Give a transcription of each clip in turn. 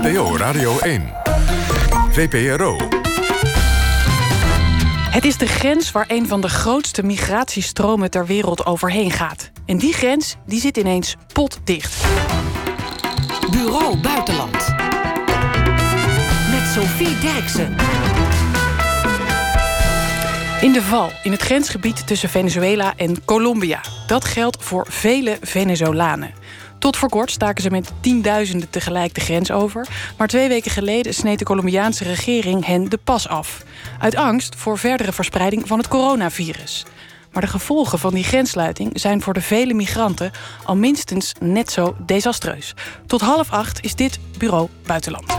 NPO Radio 1. VPRO. Het is de grens waar een van de grootste migratiestromen ter wereld overheen gaat. En die grens die zit ineens potdicht. Bureau Buitenland. Met Sophie Derksen. In de val, in het grensgebied tussen Venezuela en Colombia. Dat geldt voor vele Venezolanen. Tot voor kort staken ze met tienduizenden tegelijk de grens over. Maar 2 weken geleden sneed de Colombiaanse regering hen de pas af. Uit angst voor verdere verspreiding van het coronavirus. Maar de gevolgen van die grenssluiting zijn voor de vele migranten al minstens net zo desastreus. Tot 7:30 is dit Bureau Buitenland.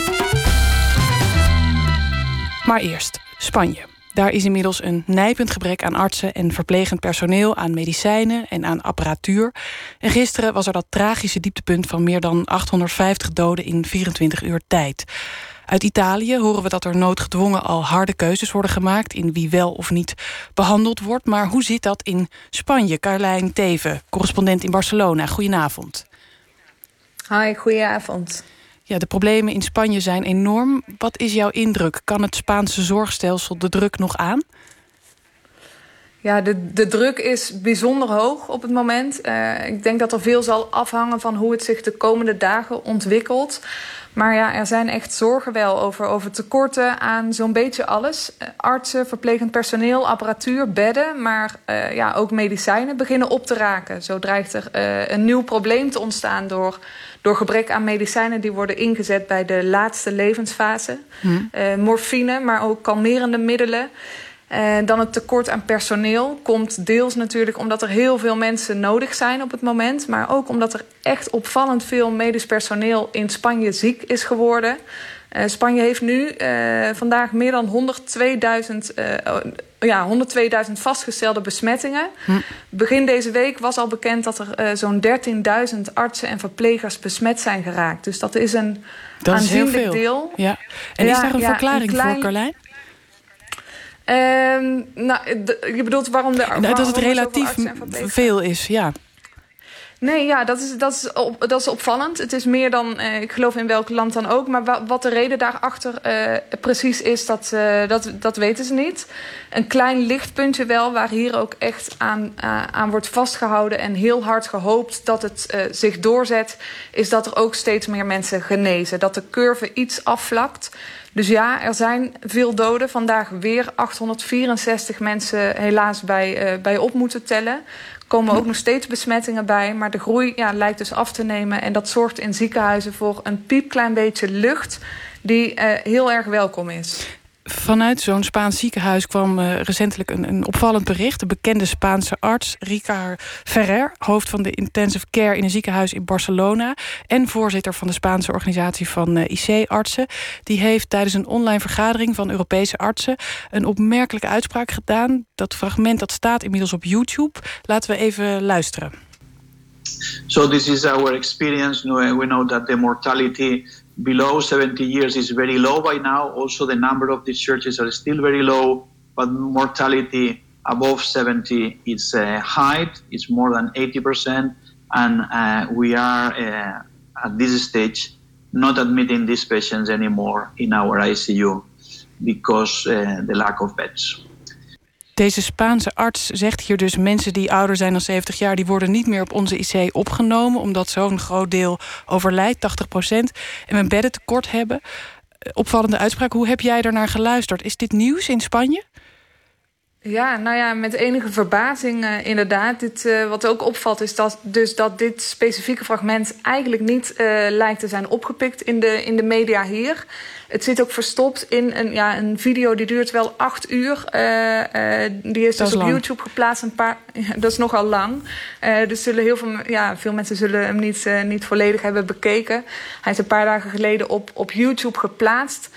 Maar eerst Spanje. Daar is inmiddels een nijpend gebrek aan artsen en verplegend personeel, aan medicijnen en aan apparatuur. En gisteren was er dat tragische dieptepunt van meer dan 850 doden in 24 uur tijd. Uit Italië horen we dat er noodgedwongen al harde keuzes worden gemaakt in wie wel of niet behandeld wordt. Maar hoe zit dat in Spanje? Carlijn Teven, correspondent in Barcelona. Goedenavond. Hoi, goedenavond. Ja, de problemen in Spanje zijn enorm. Wat is jouw indruk? Kan het Spaanse zorgstelsel de druk nog aan? Ja, de druk is bijzonder hoog op het moment. Ik denk dat er veel zal afhangen van hoe het zich de komende dagen ontwikkelt. Maar ja, er zijn echt zorgen wel over tekorten aan zo'n beetje alles. Artsen, verplegend personeel, apparatuur, bedden, maar ook medicijnen beginnen op te raken. Zo dreigt er een nieuw probleem te ontstaan door gebrek aan medicijnen die worden ingezet bij de laatste levensfase. Morfine, maar ook kalmerende middelen. Dan het tekort aan personeel komt deels natuurlijk omdat er heel veel mensen nodig zijn op het moment. Maar ook omdat er echt opvallend veel medisch personeel in Spanje ziek is geworden. Spanje heeft nu vandaag meer dan 102.000 vastgestelde besmettingen. Begin deze week was al bekend dat er zo'n 13.000 artsen en verplegers besmet zijn geraakt. Dus dat is een aanzienlijk deel. Ja. En is daar een verklaring voor, Carlijn? Je bedoelt waarom dat het relatief veel is, ja. Nee, ja, dat is opvallend. Het is meer dan, ik geloof in welk land dan ook. Maar wat de reden daarachter precies is, dat weten ze niet. Een klein lichtpuntje wel, waar hier ook echt aan wordt vastgehouden en heel hard gehoopt dat het zich doorzet, is dat er ook steeds meer mensen genezen. Dat de curve iets afvlakt. Dus ja, er zijn veel doden. Vandaag weer 864 mensen helaas bij op moeten tellen. Er komen ook nog steeds besmettingen bij. Maar de groei lijkt dus af te nemen. En dat zorgt in ziekenhuizen voor een piepklein beetje lucht die heel erg welkom is. Vanuit zo'n Spaans ziekenhuis kwam recentelijk een opvallend bericht. De bekende Spaanse arts Ricard Ferrer, hoofd van de intensive care in een ziekenhuis in Barcelona en voorzitter van de Spaanse organisatie van IC-artsen, die heeft tijdens een online vergadering van Europese artsen een opmerkelijke uitspraak gedaan. Dat fragment dat staat inmiddels op YouTube. Laten we even luisteren. So this is our experience. We know that the mortality below 70 years is very low by now. Also, the number of discharges are still very low, but mortality above 70 is high. It's more than 80%, and we are at this stage not admitting these patients anymore in our ICU because the lack of beds. Deze Spaanse arts zegt hier dus, mensen die ouder zijn dan 70 jaar... die worden niet meer op onze IC opgenomen, omdat zo'n groot deel overlijdt, 80%, en we een beddentekort hebben. Opvallende uitspraak. Hoe heb jij daarnaar geluisterd? Is dit nieuws in Spanje? Ja, met enige verbazing inderdaad. Wat ook opvalt is dat dit specifieke fragment eigenlijk niet lijkt te zijn opgepikt in de media hier. Het zit ook verstopt in een video die duurt wel 8 uur. Die is dus op YouTube geplaatst. Dat is nogal lang. Dus zullen veel mensen zullen hem niet volledig hebben bekeken. Hij is een paar dagen geleden op YouTube geplaatst.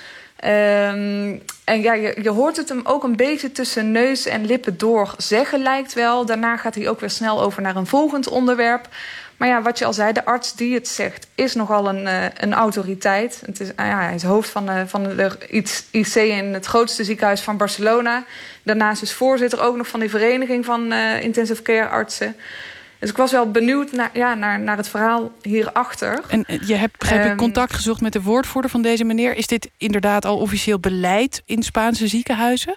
En je hoort het hem ook een beetje tussen neus en lippen door zeggen, lijkt wel. Daarna gaat hij ook weer snel over naar een volgend onderwerp. Maar ja, wat je al zei, de arts die het zegt is nogal een autoriteit. Hij is hoofd van de IC in het grootste ziekenhuis van Barcelona. Daarnaast is voorzitter ook nog van die vereniging van intensive care artsen. Dus ik was wel benieuwd naar het verhaal hierachter. En je hebt, begrijp ik, contact gezocht met de woordvoerder van deze meneer. Is dit inderdaad al officieel beleid in Spaanse ziekenhuizen?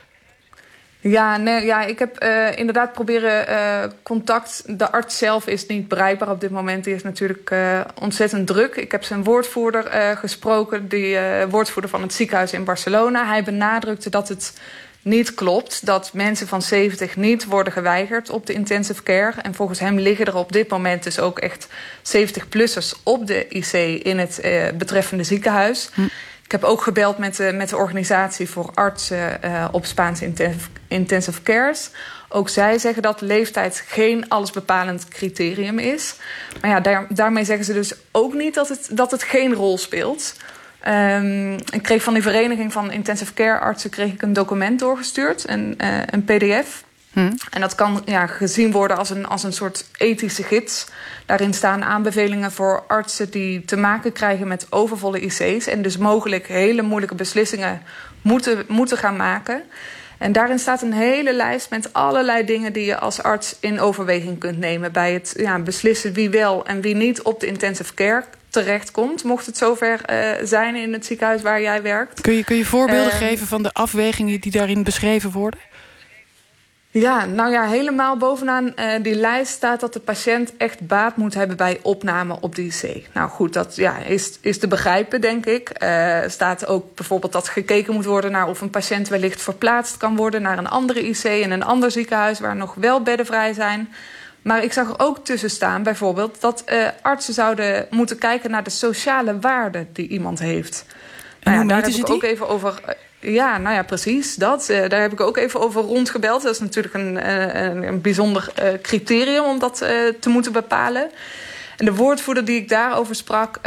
Ja, ik heb inderdaad proberen contact. De arts zelf is niet bereikbaar op dit moment. Die is natuurlijk ontzettend druk. Ik heb zijn woordvoerder gesproken, die woordvoerder van het ziekenhuis in Barcelona. Hij benadrukte dat het niet klopt dat mensen van 70 niet worden geweigerd op de intensive care. En volgens hem liggen er op dit moment dus ook echt 70-plussers op de IC in het betreffende ziekenhuis. Ik heb ook gebeld met de organisatie voor artsen op Spaanse intensive cares. Ook zij zeggen dat leeftijd geen allesbepalend criterium is. Maar ja, daarmee zeggen ze dus ook niet dat het geen rol speelt. Ik kreeg van die vereniging van intensive care artsen een document doorgestuurd, een pdf. En dat kan gezien worden als een soort ethische gids. Daarin staan aanbevelingen voor artsen die te maken krijgen met overvolle IC's en dus mogelijk hele moeilijke beslissingen moeten gaan maken. En daarin staat een hele lijst met allerlei dingen die je als arts in overweging kunt nemen bij het beslissen wie wel en wie niet op de intensive care terechtkomt, mocht het zover zijn in het ziekenhuis waar jij werkt. Kun je voorbeelden geven van de afwegingen die daarin beschreven worden? Ja, helemaal bovenaan die lijst staat dat de patiënt echt baat moet hebben bij opname op de IC. Nou goed, dat is te begrijpen, denk ik. Staat ook bijvoorbeeld dat gekeken moet worden naar of een patiënt wellicht verplaatst kan worden naar een andere IC in een ander ziekenhuis waar nog wel bedden vrij zijn. Maar ik zag er ook tussen staan bijvoorbeeld dat artsen zouden moeten kijken naar de sociale waarde die iemand heeft. Daar heb ik ook even over. Precies. Daar heb ik ook even over rondgebeld. Dat is natuurlijk een bijzonder criterium om dat te moeten bepalen. En de woordvoerder die ik daarover sprak,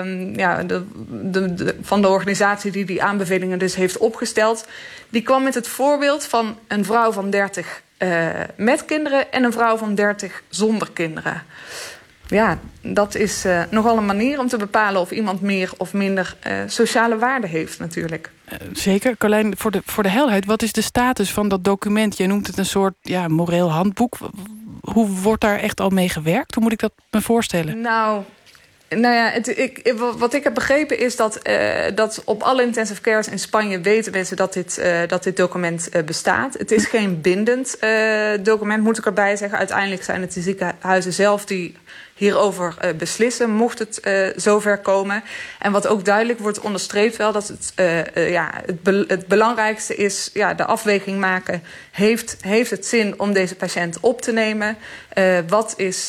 van de organisatie die aanbevelingen dus heeft opgesteld, die kwam met het voorbeeld van een vrouw van 30 met kinderen en een vrouw van 30 zonder kinderen. Ja, dat is nogal een manier om te bepalen of iemand meer of minder sociale waarde heeft natuurlijk. Zeker. Carlijn, voor de helderheid, wat is de status van dat document? Jij noemt het een soort moreel handboek. Hoe wordt daar echt al mee gewerkt? Hoe moet ik dat me voorstellen? Wat ik heb begrepen is dat op alle intensive cares in Spanje weten mensen dat dit document bestaat. Het is geen bindend document, moet ik erbij zeggen. Uiteindelijk zijn het de ziekenhuizen zelf die hierover beslissen, mocht het zover komen. En wat ook duidelijk wordt onderstreept wel, dat het belangrijkste is de afweging maken. Heeft het zin om deze patiënt op te nemen? Wat is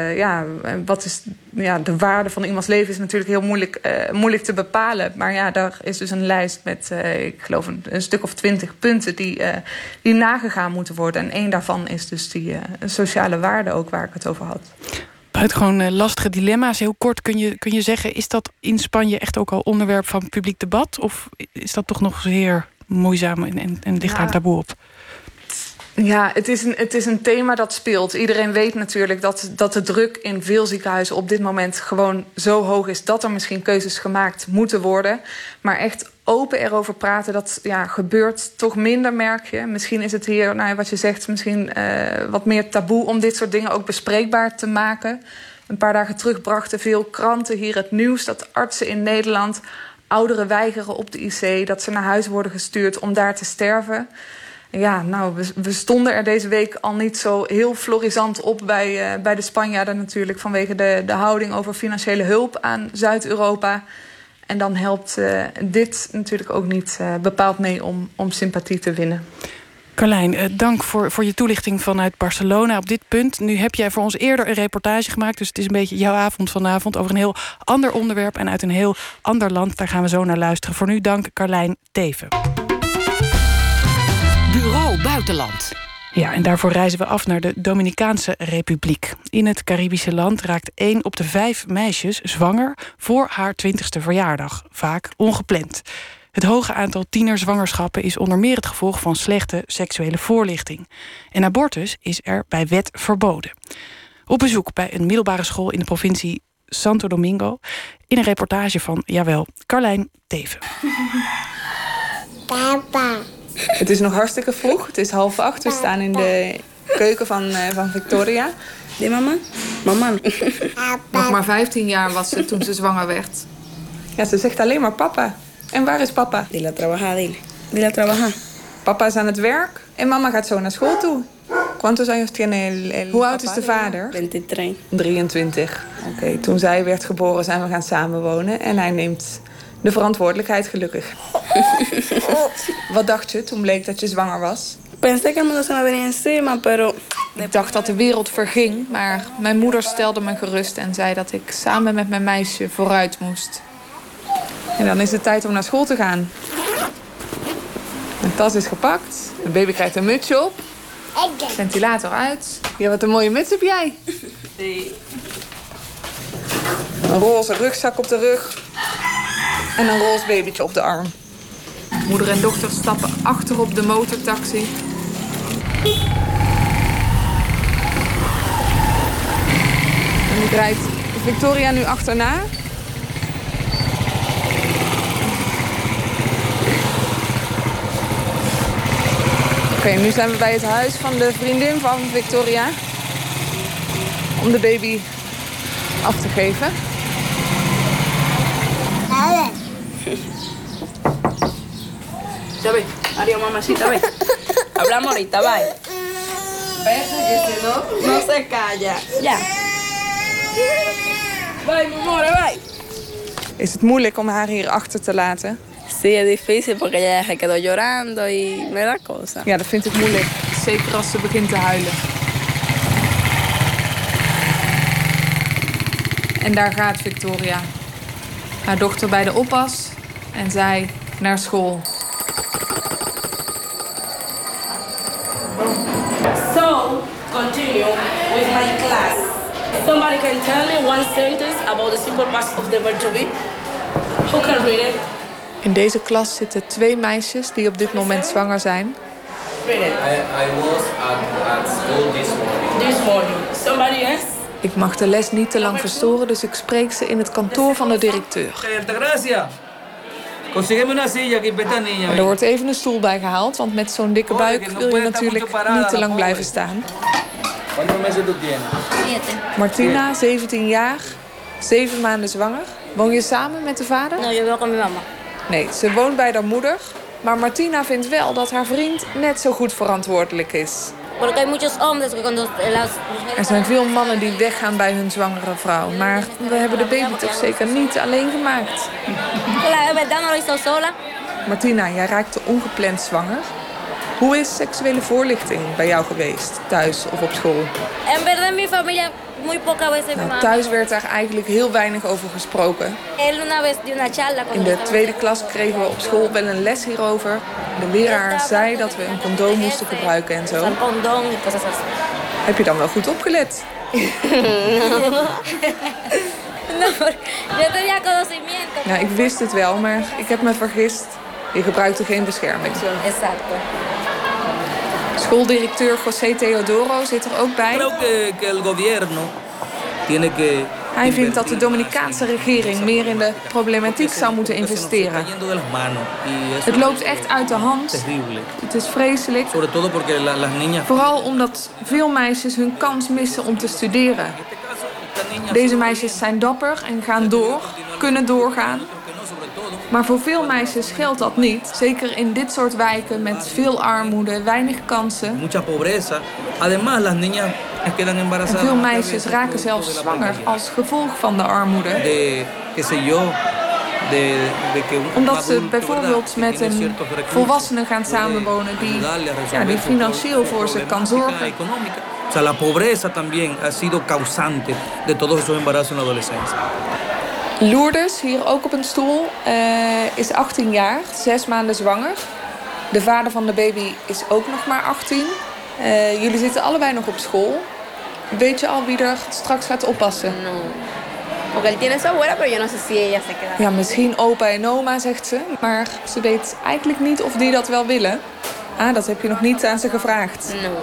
de waarde van iemands leven is natuurlijk heel moeilijk te bepalen. Maar daar is dus een lijst met, ik geloof, een stuk of 20 punten die nagegaan moeten worden. En één daarvan is dus die sociale waarde ook waar ik het over had. Buitengewoon lastige dilemma's. Heel kort, kun je zeggen, is dat in Spanje echt ook al onderwerp van publiek debat? Of is dat toch nog zeer moeizaam en ligt daar een taboe op? Ja, het is een thema dat speelt. Iedereen weet natuurlijk dat de druk in veel ziekenhuizen op dit moment gewoon zo hoog is dat er misschien keuzes gemaakt moeten worden. Maar echt open erover praten, dat gebeurt toch minder, merk je. Misschien is het hier, wat je zegt, misschien wat meer taboe om dit soort dingen ook bespreekbaar te maken. Een paar dagen terug brachten veel kranten hier het nieuws dat artsen in Nederland ouderen weigeren op de IC, dat ze naar huis worden gestuurd om daar te sterven. Ja, we stonden er deze week al niet zo heel florisant op bij de Spanjaarden natuurlijk, vanwege de houding over financiële hulp aan Zuid-Europa. En dan helpt dit natuurlijk ook niet bepaald mee om sympathie te winnen. Carlijn, dank voor je toelichting vanuit Barcelona op dit punt. Nu heb jij voor ons eerder een reportage gemaakt, dus het is een beetje jouw avond vanavond over een heel ander onderwerp en uit een heel ander land. Daar gaan we zo naar luisteren. Voor nu dank Carlijn Teeven. Bureau Buitenland. Ja, en daarvoor reizen we af naar de Dominicaanse Republiek. In het Caribische land raakt 1 op de 5 meisjes zwanger voor haar 20e verjaardag. Vaak ongepland. Het hoge aantal tienerzwangerschappen is onder meer het gevolg van slechte seksuele voorlichting. En abortus is er bij wet verboden. Op bezoek bij een middelbare school in de provincie Santo Domingo, in een reportage van, Carlijn Teeven. Papa. Het is nog hartstikke vroeg. Het is 7:30. We staan in de keuken van Victoria. De mama? Mama. Nog maar 15 jaar was ze toen ze zwanger werd. Ja, ze zegt alleen maar papa. En waar is papa? Dile a trabajar, dile. Dile a trabajar. Papa is aan het werk en mama gaat zo naar school toe. ¿Cuántos años tiene el Hoe oud is de vader? 23. 23. Oké, toen zij werd geboren zijn we gaan samenwonen. En hij neemt de verantwoordelijkheid gelukkig. Wat dacht je toen bleek dat je zwanger was? Pensé que el mundo se me venía encima, pero... Ik dacht dat de wereld verging, maar mijn moeder stelde me gerust en zei dat ik samen met mijn meisje vooruit moest. En dan is het tijd om naar school te gaan. De tas is gepakt, de baby krijgt een mutsje op, ventilator uit. Ja, wat een mooie muts heb jij. Een roze rugzak op de rug en een roze babytje op de arm. Moeder en dochter stappen achter op de motortaxi. En die rijdt Victoria nu achterna. Oké, nu zijn we bij het huis van de vriendin van Victoria. Om de baby af te geven. Ya ve, adiós, mamacita, ve. Hablamos ahorita, bye. Vete, que si no, no se calla. Ya. Bye, mi amor, bye. Is het moeilijk om haar hier achter te laten? Sí, es difícil porque ella se quedó llorando y me da cosa. Ja, dat vind ik moeilijk. Zeker als ze begint te huilen. En daar gaat Victoria. Haar dochter bij de oppas en zij naar school. So, continue with my class. Somebody can tell me one sentence about the simple parts of the verb to be? Who can read it? In deze klas zitten 2 meisjes die op dit moment zwanger zijn. Read it. I was at school this morning. This morning. Somebody else? Ik mag de les niet te lang verstoren, dus ik spreek ze in het kantoor van de directeur. Er wordt even een stoel bij gehaald, want met zo'n dikke buik wil je natuurlijk niet te lang blijven staan. Martina, 17 jaar, 7 maanden zwanger. Woon je samen met de vader? No, yo vivo con mi mamá. Nee, ze woont bij haar moeder. Maar Martina vindt wel dat haar vriend net zo goed verantwoordelijk is. Porque hay muchos hombres que cuando las Er zijn veel mannen die weggaan bij hun zwangere vrouw. Maar we hebben de baby toch zeker niet alleen gemaakt. la verdad no lo hizo sola. Martina, jij raakte ongepland zwanger. Hoe is seksuele voorlichting bij jou geweest, thuis of op school? En verdad en mi familia muy poca veces mi mamá. Thuis werd daar eigenlijk heel weinig over gesproken. Él una vez dio una charla In de 2e klas kregen we op school wel een les hierover. De leraar zei dat we een condoom moesten gebruiken en zo. Un condón y cosas así. Heb je dan wel goed opgelet? No, yo tenía conocimiento. Ja, ik wist het wel, maar ik heb me vergist. Je gebruikte geen bescherming. Exacto. Schooldirecteur José Teodoro zit er ook bij. Hij vindt dat de Dominicaanse regering meer in de problematiek zou moeten investeren. Het loopt echt uit de hand. Het is vreselijk. Vooral omdat veel meisjes hun kans missen om te studeren. Deze meisjes zijn dapper en gaan door, kunnen doorgaan. Maar voor veel meisjes geldt dat niet. Zeker in dit soort wijken met veel armoede, weinig kansen. En veel meisjes raken zelfs zwanger als gevolg van de armoede. Omdat ze bijvoorbeeld met een volwassene gaan samenwonen die financieel voor ze kan zorgen. O sea, la pobreza también ha sido causante de todos esos embarazos en la adolescencia. Lourdes, hier ook op een stoel, is 18 jaar, 6 maanden zwanger. De vader van de baby is ook nog maar 18. Jullie zitten allebei nog op school. Weet je al wie er straks gaat oppassen? No. Porque él tiene su abuela, pero yo no sé si ella se queda. Ja, misschien opa en oma, zegt ze. Maar ze weet eigenlijk niet of die dat wel willen. Ah, dat heb je nog niet aan ze gevraagd. No.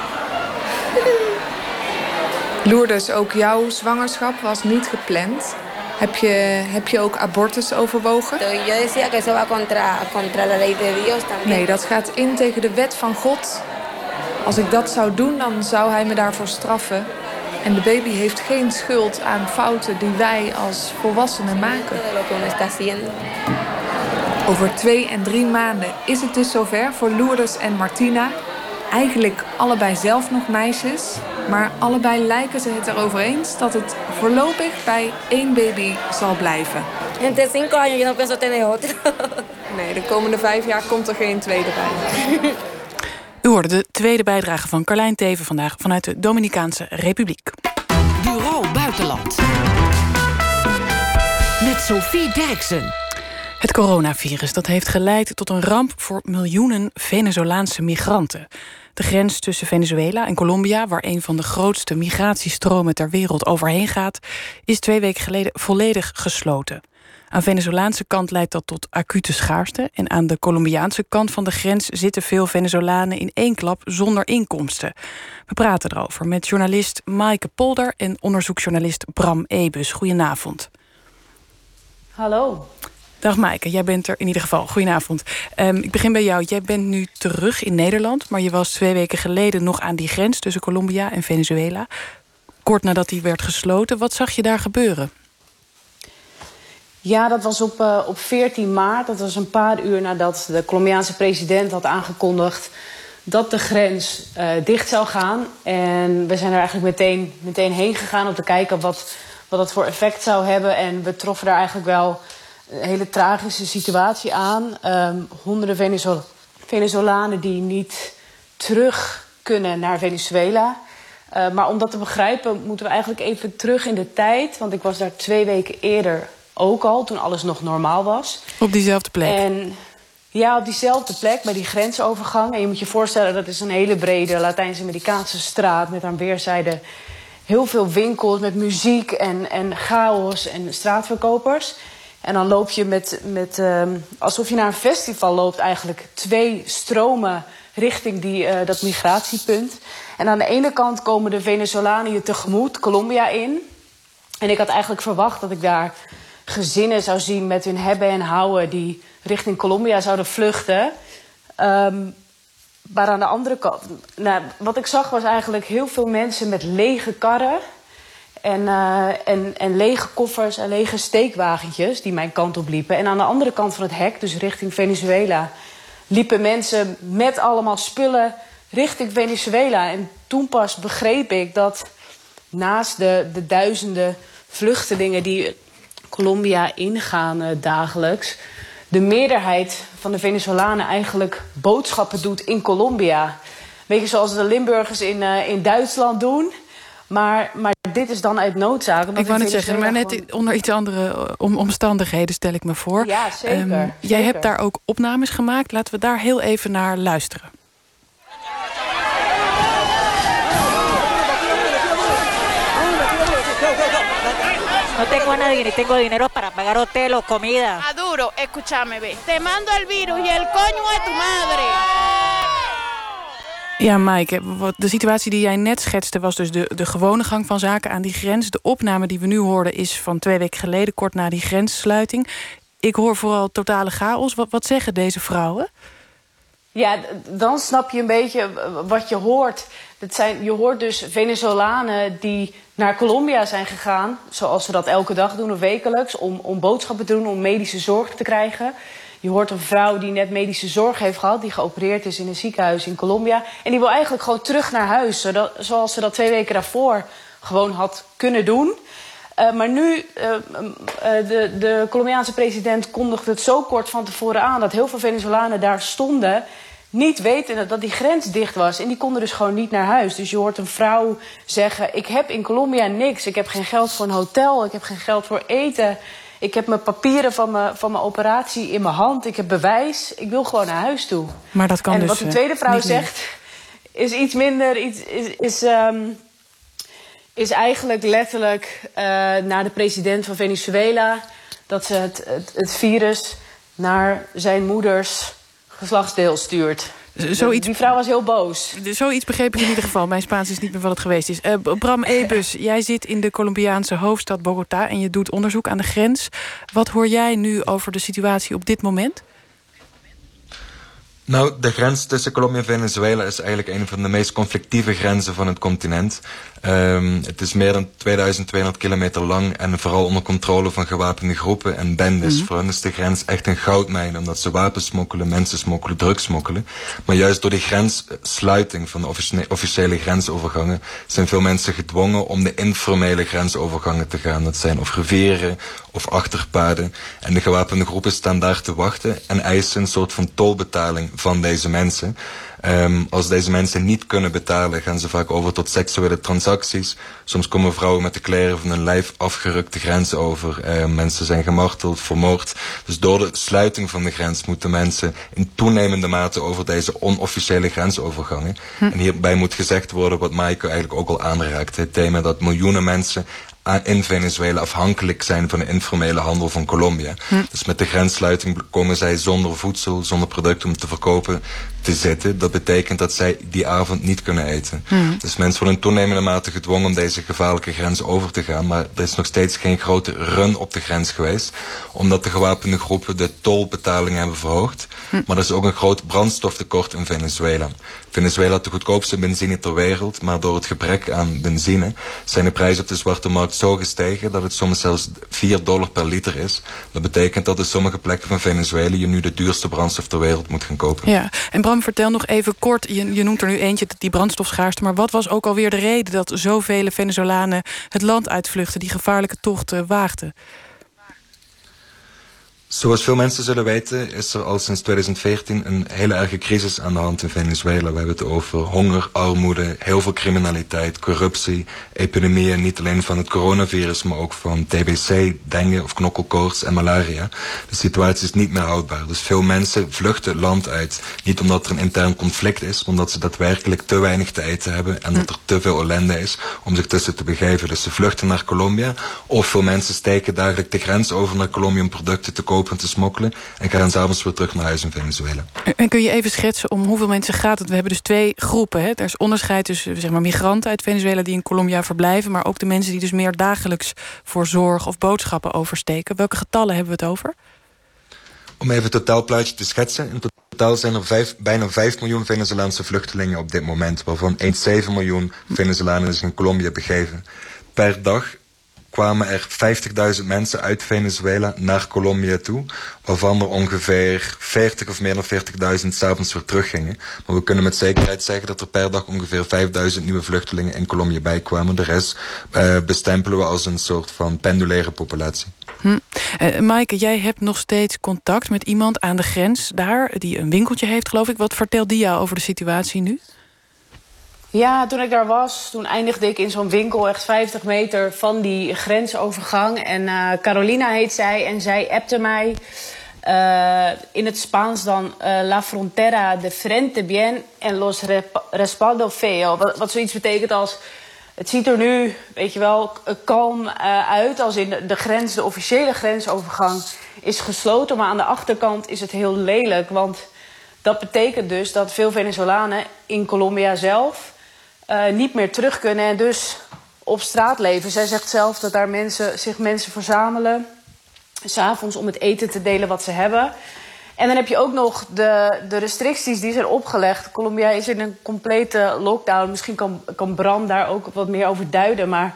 Lourdes, ook jouw zwangerschap was niet gepland. Heb je ook abortus overwogen? Yo decía que eso va contra la ley de Dios también. Nee, dat gaat in tegen de wet van God. Als ik dat zou doen, dan zou hij me daarvoor straffen. En de baby heeft geen schuld aan fouten die wij als volwassenen maken. Over 2 en 3 maanden is het dus zover voor Lourdes en Martina. Eigenlijk allebei zelf nog meisjes, maar allebei lijken ze het erover eens dat het voorlopig bij 1 baby zal blijven. Entre 5 años yo no pienso tener otro. Nee, de komende 5 jaar komt er geen tweede bij. U hoorde de tweede bijdrage van Carlijn Teven vandaag vanuit de Dominicaanse Republiek. Bureau Buitenland. Met Sophie Derksen. Het coronavirus dat heeft geleid tot een ramp voor miljoenen Venezolaanse migranten. De grens tussen Venezuela en Colombia, waar een van de grootste migratiestromen ter wereld overheen gaat, is 2 weken geleden volledig gesloten. Aan de Venezolaanse kant leidt dat tot acute schaarste en aan de Colombiaanse kant van de grens zitten veel Venezolanen in één klap zonder inkomsten. We praten erover met journalist Maaike Polder en onderzoeksjournalist Bram Ebus. Goedenavond. Hallo. Dag Maaike, jij bent er in ieder geval. Goedenavond. Ik begin bij jou. Jij bent nu terug in Nederland, maar je was 2 weken geleden nog aan die grens tussen Colombia en Venezuela. Kort nadat die werd gesloten. Wat zag je daar gebeuren? Ja, dat was op 14 maart. Dat was een paar uur nadat de Colombiaanse president had aangekondigd dat de grens dicht zou gaan. En we zijn er eigenlijk meteen heen gegaan om te kijken wat dat voor effect zou hebben. En we troffen daar eigenlijk wel een hele tragische situatie aan. Honderden Venezolanen die niet terug kunnen naar Venezuela. Maar om dat te begrijpen moeten we eigenlijk even terug in de tijd. Want ik was daar 2 weken eerder ook al, toen alles nog normaal was. Op diezelfde plek? Ja, op diezelfde plek, bij die grensovergang. En je moet je voorstellen, dat is een hele brede Latijns-Amerikaanse straat met aan weerszijden heel veel winkels met muziek en chaos en straatverkopers. En dan loop je met alsof je naar een festival loopt eigenlijk 2 stromen richting dat migratiepunt. En aan de ene kant komen de Venezolanen je tegemoet, Colombia in. En ik had eigenlijk verwacht dat ik daar gezinnen zou zien met hun hebben en houden die richting Colombia zouden vluchten. Maar aan de andere kant, wat ik zag was eigenlijk heel veel mensen met lege karren en lege koffers en lege steekwagentjes die mijn kant op liepen. En aan de andere kant van het hek, dus richting Venezuela, liepen mensen met allemaal spullen richting Venezuela. En toen pas begreep ik dat naast de duizenden vluchtelingen die Colombia ingaan dagelijks, de meerderheid van de Venezolanen eigenlijk boodschappen doet in Colombia. Beetje zoals de Limburgers in Duitsland doen. Maar dit is dan uit noodzaak. Ik wou net zeggen, maar net onder iets andere omstandigheden stel ik me voor. Ja, zeker. Jij hebt daar ook opnames gemaakt. Laten we daar heel even naar luisteren. No tengo a nadie, ni tengo dinero para pagar hotel o comida. Maduro, escúchame, ve. Te mando el virus y el coño de tu madre. Ja, Maaike, de situatie die jij net schetste was dus de gewone gang van zaken aan die grens. De opname die we nu hoorden is van 2 weken geleden, kort na die grenssluiting. Ik hoor vooral totale chaos. Wat zeggen deze vrouwen? Ja, dan snap je een beetje wat je hoort. Je hoort dus Venezolanen die naar Colombia zijn gegaan, zoals ze dat elke dag doen of wekelijks, om boodschappen te doen, om medische zorg te krijgen. Je hoort een vrouw die net medische zorg heeft gehad, die geopereerd is in een ziekenhuis in Colombia. En die wil eigenlijk gewoon terug naar huis, zoals ze dat 2 weken daarvoor gewoon had kunnen doen. Maar nu, de Colombiaanse president kondigde het zo kort van tevoren aan dat heel veel Venezolanen daar stonden, niet weten dat die grens dicht was. En die konden dus gewoon niet naar huis. Dus je hoort een vrouw zeggen, ik heb in Colombia niks. Ik heb geen geld voor een hotel, ik heb geen geld voor eten. Ik heb mijn papieren van mijn operatie in mijn hand. Ik heb bewijs. Ik wil gewoon naar huis toe. Maar dat kan en dus wat de tweede vrouw zegt, is iets minder. Is eigenlijk letterlijk naar de president van Venezuela dat ze het virus naar zijn moeders geslachtsdeel stuurt. Die vrouw was heel boos. Zoiets begreep ik in ieder geval. Mijn Spaans is niet meer wat het geweest is. Bram Ebus, jij zit in de Colombiaanse hoofdstad Bogota en je doet onderzoek aan de grens. Wat hoor jij nu over de situatie op dit moment? Nou, de grens tussen Colombia en Venezuela is eigenlijk een van de meest conflictieve grenzen van het continent. Het is meer dan 2200 kilometer lang en vooral onder controle van gewapende groepen en bendes. Voor hen is de grens echt een goudmijn, omdat ze wapens smokkelen, mensen smokkelen, drugs smokkelen. Maar juist door die grenssluiting van de officiële grensovergangen zijn veel mensen gedwongen om de informele grensovergangen te gaan. Dat zijn of rivieren of achterpaden. En de gewapende groepen staan daar te wachten en eisen een soort van tolbetaling van deze mensen. Als deze mensen niet kunnen betalen, gaan ze vaak over tot seksuele transacties. Soms komen vrouwen met de kleren van hun lijf afgerukt de grens over. Mensen zijn gemarteld, vermoord. Dus door de sluiting van de grens moeten mensen in toenemende mate over deze onofficiële grensovergangen. En hierbij moet gezegd worden wat Maaike eigenlijk ook al aanraakte. Het thema dat miljoenen mensen in Venezuela afhankelijk zijn van de informele handel van Colombia. Dus met de grenssluiting komen zij zonder voedsel, zonder producten om te verkopen te zitten. Dat betekent dat zij die avond niet kunnen eten. Dus mensen worden in toenemende mate gedwongen om deze gevaarlijke grens over te gaan. Maar er is nog steeds geen grote run op de grens geweest. Omdat de gewapende groepen de tolbetaling hebben verhoogd. Maar er is ook een groot brandstoftekort in Venezuela. Venezuela had de goedkoopste benzine ter wereld. Maar door het gebrek aan benzine zijn de prijzen op de zwarte markt zo gestegen dat het soms zelfs $4 per liter is. Dat betekent dat in sommige plekken van Venezuela je nu de duurste brandstof ter wereld moet gaan kopen. Ja, en Bram, vertel nog even kort, je noemt er nu eentje, die brandstofschaarste, maar wat was ook alweer de reden dat zoveel Venezolanen het land uitvluchten, die gevaarlijke tocht waagden? Zoals veel mensen zullen weten is er al sinds 2014 een hele erge crisis aan de hand in Venezuela. We hebben het over honger, armoede, heel veel criminaliteit, corruptie, epidemieën, niet alleen van het coronavirus, maar ook van TBC, dengue of knokkelkoorts en malaria. De situatie is niet meer houdbaar. Dus veel mensen vluchten het land uit. Niet omdat er een intern conflict is, maar omdat ze daadwerkelijk te weinig te eten hebben en dat er te veel ellende is om zich tussen te begeven. Dus ze vluchten naar Colombia, of veel mensen steken dagelijks de grens over naar Colombia om producten te kopen en te smokkelen en gaan s'avonds weer terug naar huis in Venezuela. En kun je even schetsen om hoeveel mensen gaat het? We hebben dus 2 groepen. Hè? Er is onderscheid tussen zeg maar, migranten uit Venezuela die in Colombia verblijven, maar ook de mensen die dus meer dagelijks voor zorg of boodschappen oversteken. Welke getallen hebben we het over? Om even het totaalplaatje te schetsen. In totaal zijn er bijna 5 miljoen Venezolaanse vluchtelingen op dit moment, waarvan 1,7 miljoen Venezolanen zich in Colombia begeven. Per dag kwamen er 50.000 mensen uit Venezuela naar Colombia toe, waarvan er ongeveer 40 of meer dan 40.000 s'avonds weer teruggingen. Maar we kunnen met zekerheid zeggen dat er per dag ongeveer 5.000 nieuwe vluchtelingen in Colombia bijkwamen. De rest bestempelen we als een soort van pendulaire populatie. Maaike, jij hebt nog steeds contact met iemand aan de grens daar, die een winkeltje heeft, geloof ik. Wat vertelt die jou over de situatie nu? Ja, toen ik daar was, toen eindigde ik in zo'n winkel echt 50 meter van die grensovergang. En Carolina heet zij en zij appte mij in het Spaans dan La frontera de frente bien en los respaldo feo. Wat zoiets betekent als, het ziet er nu, weet je wel, kalm uit. Als in de grens, de officiële grensovergang is gesloten. Maar aan de achterkant is het heel lelijk. Want dat betekent dus dat veel Venezolanen in Colombia zelf niet meer terug kunnen en dus op straat leven. Zij zegt zelf dat daar mensen verzamelen 's avonds om het eten te delen wat ze hebben. En dan heb je ook nog de restricties die zijn opgelegd. Colombia is in een complete lockdown. Misschien kan Bram daar ook wat meer over duiden. Maar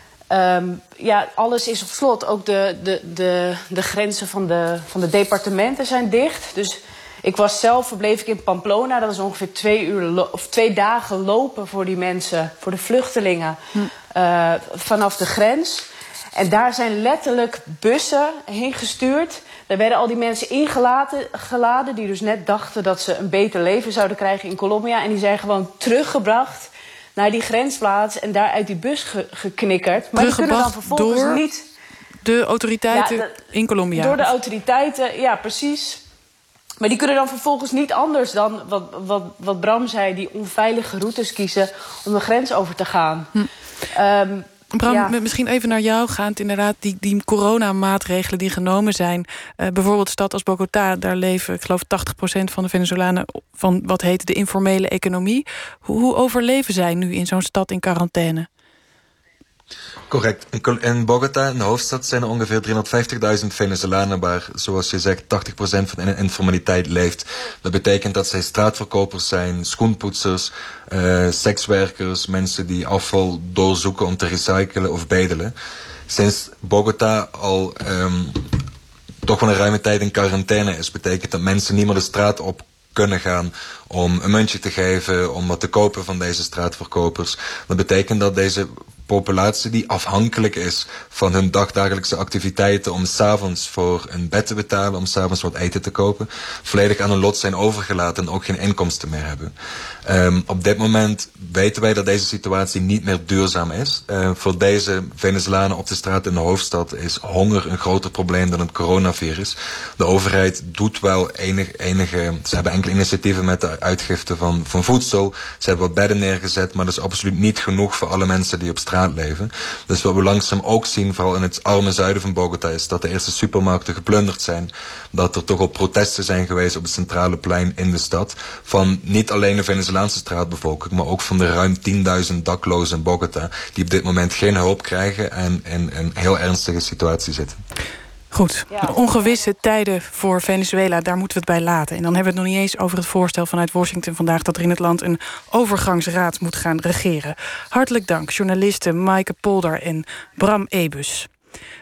ja, alles is op slot. Ook de grenzen van de departementen zijn dicht. Dus verbleef ik in Pamplona. Dat is ongeveer 2 dagen lopen voor die mensen, voor de vluchtelingen, vanaf de grens. En daar zijn letterlijk bussen heen gestuurd. Daar werden al die mensen ingeladen die dus net dachten dat ze een beter leven zouden krijgen in Colombia. En die zijn gewoon teruggebracht naar die grensplaats en daar uit die bus geknikkerd. Maar die kunnen dan vervolgens door niet de autoriteiten in Colombia. Door de autoriteiten, ja, precies. Maar die kunnen dan vervolgens niet anders dan wat Bram zei, die onveilige routes kiezen om de grens over te gaan. Bram, misschien even naar jou gaand. Inderdaad, die coronamaatregelen die genomen zijn. Bijvoorbeeld een stad als Bogota, daar leven, ik geloof 80% van de Venezolanen van wat heet de informele economie. Hoe overleven zij nu in zo'n stad in quarantaine? Correct. In Bogota, in de hoofdstad, zijn er ongeveer 350.000 Venezolanen waar, zoals je zegt, 80% van de informaliteit leeft. Dat betekent dat zij straatverkopers zijn, schoenpoetsers, sekswerkers, mensen die afval doorzoeken om te recyclen of bedelen. Sinds Bogota al toch wel een ruime tijd in quarantaine is, betekent dat mensen niet meer de straat op kunnen gaan om een muntje te geven, om wat te kopen van deze straatverkopers. Dat betekent dat deze populatie die afhankelijk is van hun dagdagelijkse activiteiten om 's avonds voor een bed te betalen, om 's avonds wat eten te kopen, volledig aan hun lot zijn overgelaten en ook geen inkomsten meer hebben. Op dit moment weten wij dat deze situatie niet meer duurzaam is. Voor deze Venezolanen op de straat in de hoofdstad is honger een groter probleem dan het coronavirus. De overheid doet wel ze hebben enkele initiatieven met de uitgifte van voedsel. Ze hebben wat bedden neergezet, maar dat is absoluut niet genoeg voor alle mensen die op straat leven. Dus wat we langzaam ook zien, vooral in het arme zuiden van Bogota, is dat de eerste supermarkten geplunderd zijn. Dat er toch al protesten zijn geweest op het centrale plein in de stad. Van niet alleen de Venezolaanse straatbevolking, maar ook van de ruim 10.000 daklozen in Bogota, die op dit moment geen hulp krijgen en in een heel ernstige situatie zitten. Goed, ongewisse tijden voor Venezuela, daar moeten we het bij laten. En dan hebben we het nog niet eens over het voorstel vanuit Washington vandaag dat er in het land een overgangsraad moet gaan regeren. Hartelijk dank, journalisten Maaike Polder en Bram Ebus.